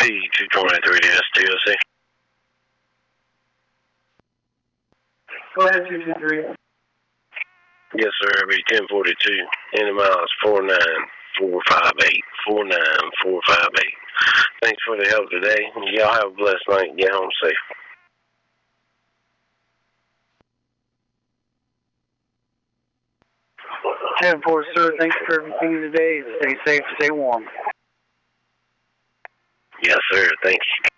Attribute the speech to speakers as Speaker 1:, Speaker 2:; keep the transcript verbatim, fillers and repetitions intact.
Speaker 1: P two twenty-three to S T O C.
Speaker 2: Go ahead, two two three.
Speaker 1: Yes, sir. It'll be ten forty-two. Any miles, four nine four five eight. four nine four five eight. Thanks for the help today. Y'all have a blessed night. Get home safe.
Speaker 2: ten four, sir. Thanks for everything today. Stay safe, stay warm.
Speaker 1: Yes, sir. Thank you.